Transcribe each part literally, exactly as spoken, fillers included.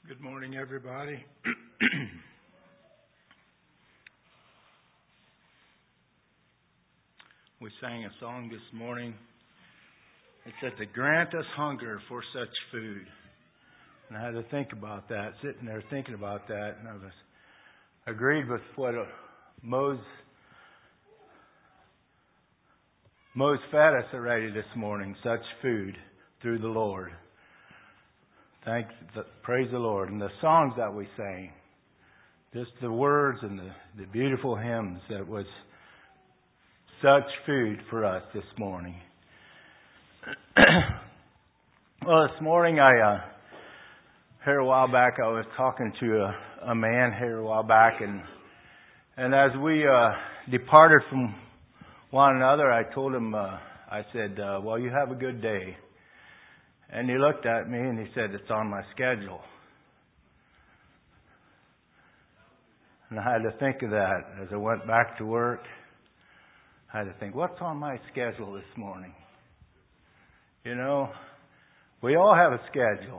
Good morning, everybody. We sang a song this morning. It said, to grant us hunger for such food. And I had to think about that, sitting there thinking about that. And I was agreed with what Mose, Mose fed us already this morning, such food through the Lord. Thanks, praise the Lord. And the songs that we sang, just the words and the, the beautiful hymns, that was such food for us this morning. Well, this morning I, uh, here a while back, I was talking to a, a man here a while back, and and as we uh, departed from one another, I told him, uh, I said, uh, well, you have a good day. And he looked at me and he said, it's on my schedule. And I had to think of that as I went back to work. I had to think, what's on my schedule this morning? You know, we all have a schedule.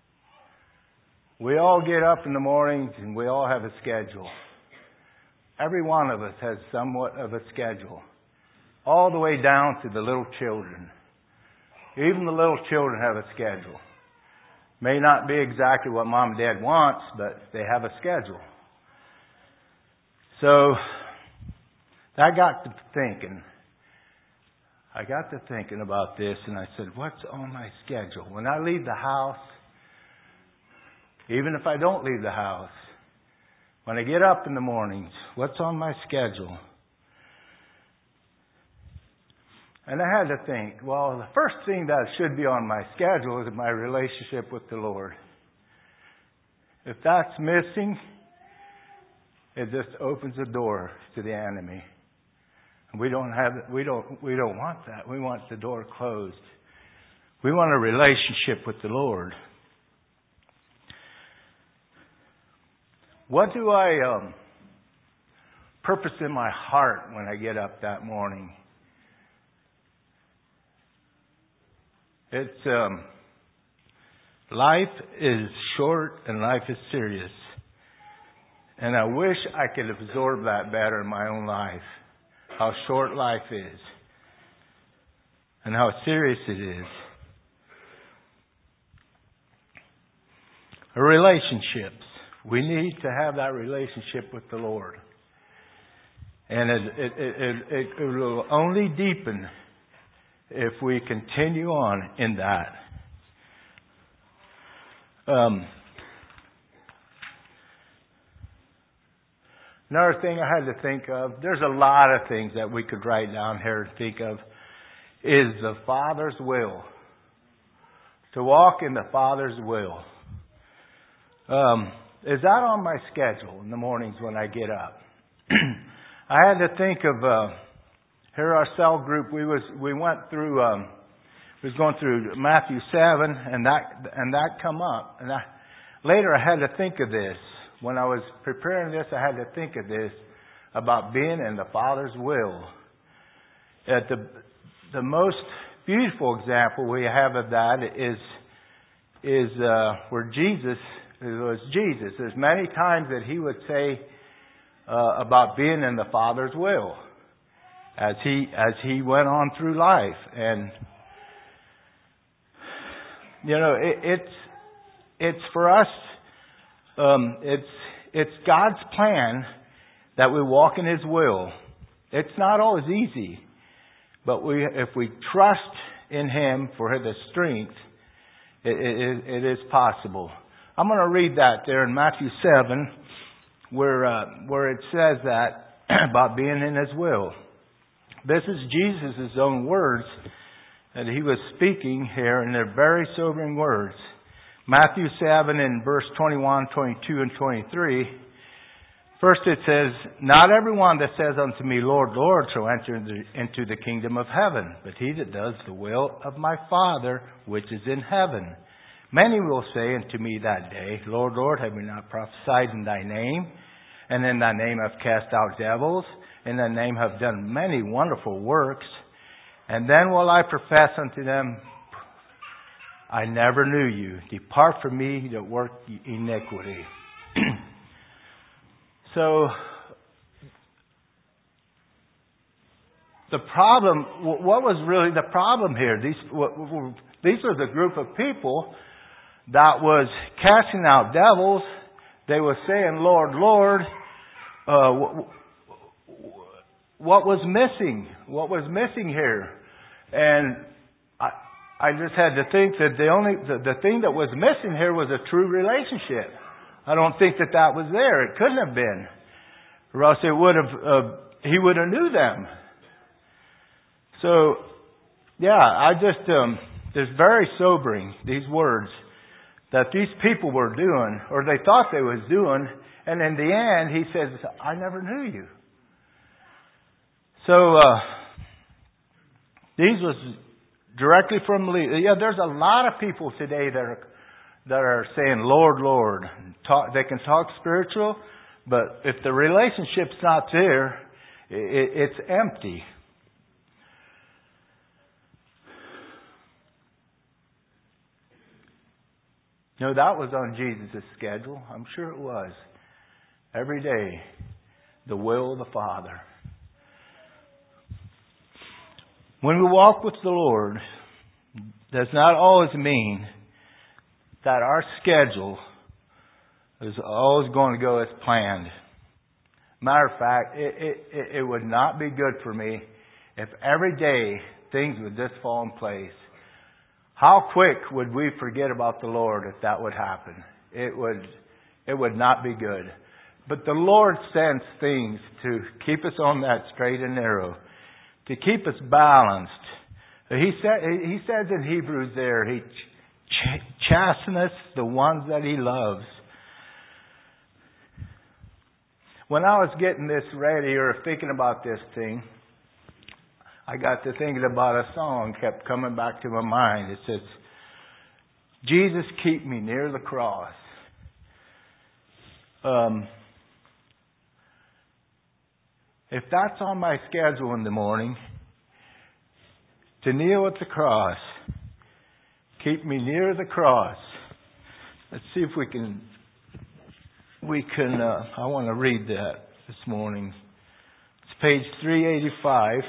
We all get up in the mornings and we all have a schedule. Every one of us has somewhat of a schedule. All the way down to the little children. Even the little children have a schedule. May not be exactly what mom and dad wants, but they have a schedule. So, I got to thinking. I got to thinking about this, and I said, what's on my schedule? When I leave the house, even if I don't leave the house, when I get up in the mornings, what's on my schedule? And I had to think, well, the first thing that should be on my schedule is my relationship with the Lord. If that's missing, it just opens the door to the enemy. We don't have, we don't, we don't want that. We want the door closed. We want a relationship with the Lord. What do I um, purpose in my heart when I get up that morning? It's, um, life is short and life is serious. And I wish I could absorb that better in my own life. How short life is. And how serious it is. Relationships. We need to have that relationship with the Lord. And it, it, it, it, it will only deepen if we continue on in that. Um, another thing I had to think of, there's a lot of things that we could write down here to think of, is the Father's will. To walk in the Father's will. Um, is that on my schedule in the mornings when I get up? I had to think of... Uh, Here, our cell group, we was we went through, um, we was going through Matthew seven, and that and that come up. And I, later, I had to think of this when I was preparing this. I had to think of this about being in the Father's will. At the the most beautiful example we have of that is is uh, where Jesus it was Jesus. There's many times that he would say uh, about being in the Father's will. As he as he went on through life, and you know it, it's it's for us. Um, it's it's God's plan that we walk in His will. It's not always easy, but we if we trust in Him for the strength, it, it, it is possible. I'm going to read that there in Matthew seven, where uh, where it says that about being in His will. This is Jesus' own words that he was speaking here, and they're very sobering words. Matthew seven in verse twenty-one, twenty-two, and twenty-three. First it says, not everyone that says unto me, Lord, Lord, shall enter into the kingdom of heaven, but he that does the will of my Father which is in heaven. Many will say unto me that day, Lord, Lord, have we not prophesied in thy name? And in thy name have cast out devils? In thy name have done many wonderful works. And then will I profess unto them, I never knew you. Depart from me that work iniquity. So, the problem, what was really the problem here? These, these were the group of people that was casting out devils. They were saying, Lord, Lord. Uh, what was missing? What was missing here? And I, I just had to think that the only the, the thing that was missing here was a true relationship. I don't think that that was there. It couldn't have been, or else it would have. Uh, he would have knew them. So, yeah, I just um, it's very sobering, these words that these people were doing, or they thought they was doing, and in the end, he says, "I never knew you." So, uh, these was directly from Lee. Yeah, there's a lot of people today that are that are saying, "Lord, Lord." Talk, they can talk spiritual, but if the relationship's not there, it, it's empty. No, that was on Jesus' schedule. I'm sure it was. Every day, the will of the Father. When we walk with the Lord, does not always mean that our schedule is always going to go as planned. Matter of fact, it, it, it would not be good for me if every day things would just fall in place. How quick would we forget about the Lord if that would happen? It would, it would not be good. But the Lord sends things to keep us on that straight and narrow, to keep us balanced. He said, he says in Hebrews there, He ch- chasteneth the ones that He loves. When I was getting this ready or thinking about this thing, I got to thinking about a song kept coming back to my mind. It says, Jesus, keep me near the cross. Um, if that's on my schedule in the morning, to kneel at the cross, keep me near the cross. Let's see if we can, we can, uh, I want to read that this morning. It's page three eighty-five.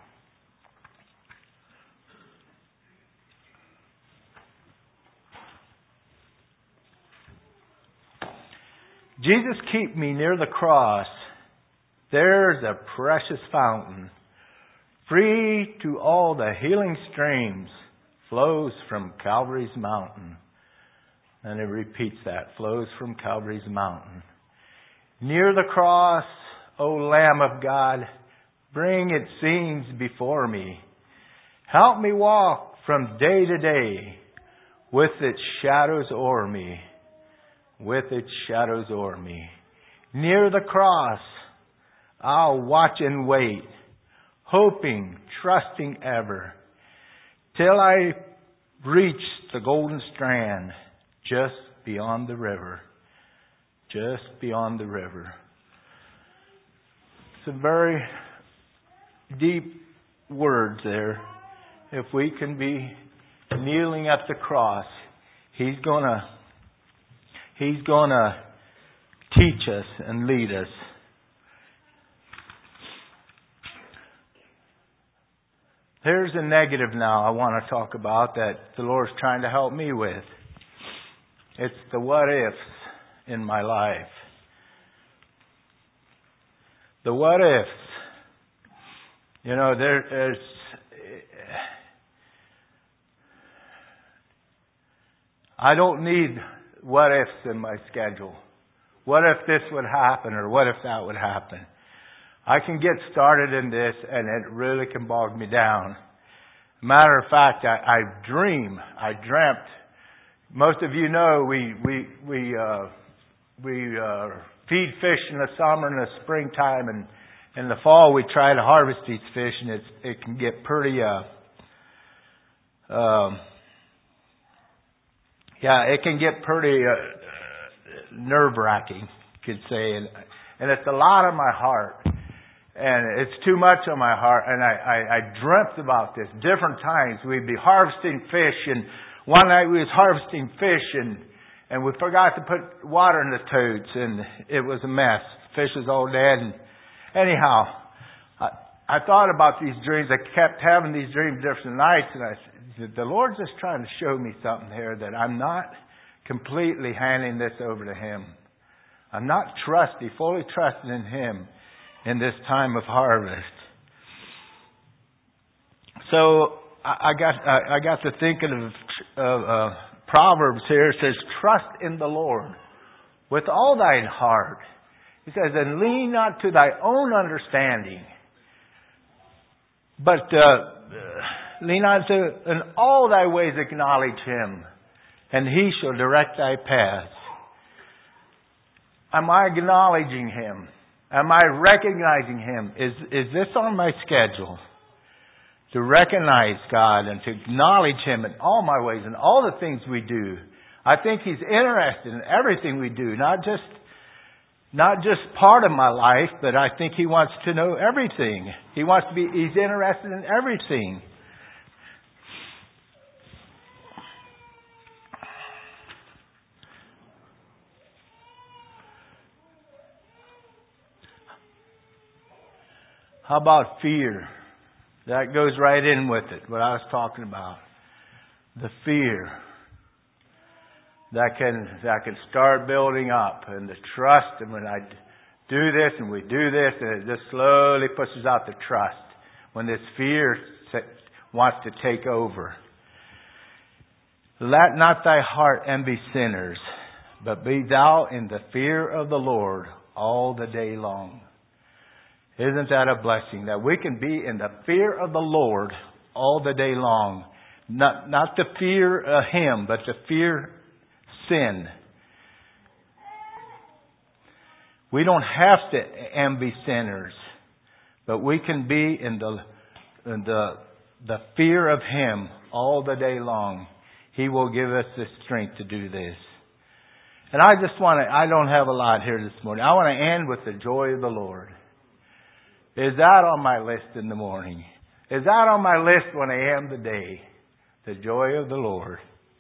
Jesus, keep me near the cross. There's a precious fountain, free to all the healing streams, flows from Calvary's mountain. And it repeats that, flows from Calvary's mountain. Near the cross, O Lamb of God, bring its scenes before me. Help me walk from day to day with its shadows o'er me. With its shadows o'er me. Near the cross, I'll watch and wait, hoping, trusting ever, till I reach the golden strand, just beyond the river. Just beyond the river. Some very deep words there. If we can be kneeling at the cross, He's gonna He's going to teach us and lead us. Here's a negative now I want to talk about that the Lord's trying to help me with. It's the what ifs in my life. The what ifs. You know, there, there's... I don't need what ifs in my schedule. What if this would happen, or what if that would happen? I can get started in this and it really can bog me down. Matter of fact, I, I dream. I dreamt. Most of you know we we we uh, we uh, feed fish in the summer and the springtime, and in the fall we try to harvest these fish, and it's it can get pretty. Uh, um, Yeah, it can get pretty uh, nerve-wracking, you could say. And, and it's a lot on my heart. And it's too much on my heart. And I, I, I dreamt about this different times. We'd be harvesting fish, and one night we was harvesting fish and, and we forgot to put water in the toads and it was a mess. Fish was all dead. And anyhow, I, I thought about these dreams. I kept having these dreams different nights and I said, the Lord's just trying to show me something here, that I'm not completely handing this over to Him. I'm not trusting, fully trusting in Him in this time of harvest. So I, I got I, I got to thinking of uh, uh, Proverbs here. It says, "Trust in the Lord with all thine heart." He says, "And lean not to thy own understanding, but uh, lean not to in all thy ways acknowledge Him, and He shall direct thy paths." Am I acknowledging Him? Am I recognizing Him? Is is this on my schedule? To recognize God and to acknowledge Him in all my ways and all the things we do. I think He's interested in everything we do, not just not just part of my life, but I think He wants to know everything. He wants to be. He's interested in everything. How about fear? That goes right in with it, what I was talking about. The fear that can that can start building up, and the trust. And when I do this and we do this, and it just slowly pushes out the trust. When this fear wants to take over. Let not thy heart envy sinners, but be thou in the fear of the Lord all the day long. Isn't that a blessing? That we can be in the fear of the Lord all the day long. Not, not to fear uh, Him, but to fear sin. We don't have to envy sinners, but we can be in the, in the, the fear of Him all the day long. He will give us the strength to do this. And I just want to, I don't have a lot here this morning. I want to end with the joy of the Lord. Is that on my list in the morning? Is that on my list when I am the day? The joy of the Lord.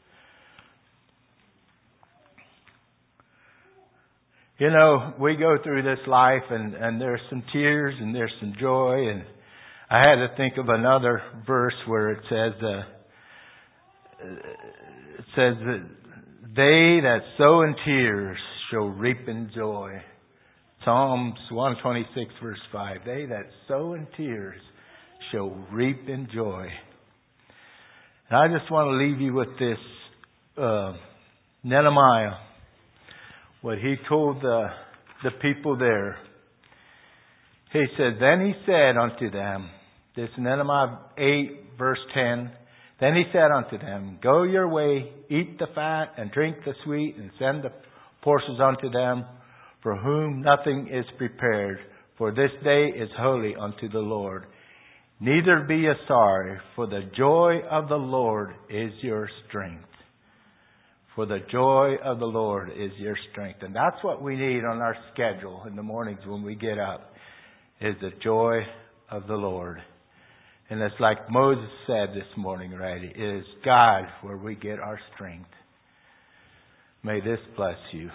You know, we go through this life and, and there's some tears and there's some joy. And I had to think of another verse where it says, uh, it says that they that sow in tears shall reap in joy. Psalms one twenty-six verse five. They that sow in tears shall reap in joy. And I just want to leave you with this, uh, Nehemiah, what he told the, the people there. He said, then he said unto them, this Nehemiah eight verse ten, then he said unto them, go your way, eat the fat and drink the sweet, and send the portions unto them, for whom nothing is prepared, for this day is holy unto the Lord. Neither be ye sorry, for the joy of the Lord is your strength. For the joy of the Lord is your strength. And that's what we need on our schedule in the mornings when we get up, is the joy of the Lord. And it's like Moses said this morning, right? It is God where we get our strength. May this bless you.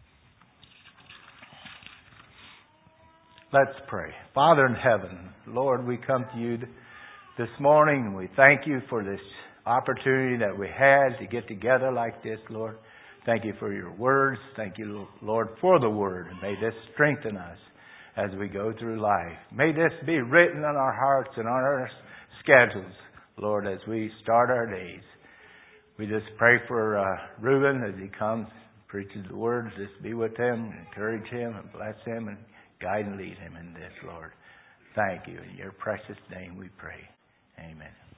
Let's pray. Father in heaven, Lord, we come to you this morning and we thank you for this opportunity that we had to get together like this, Lord. Thank you for your words. Thank you, Lord, for the word. And may this strengthen us as we go through life. May this be written on our hearts and on our schedules, Lord, as we start our days. We just pray for uh, Reuben as he comes, preaches the words. Just be with him, encourage him, and bless him, and guide and lead him in this, Lord. Thank you. In your precious name we pray. Amen.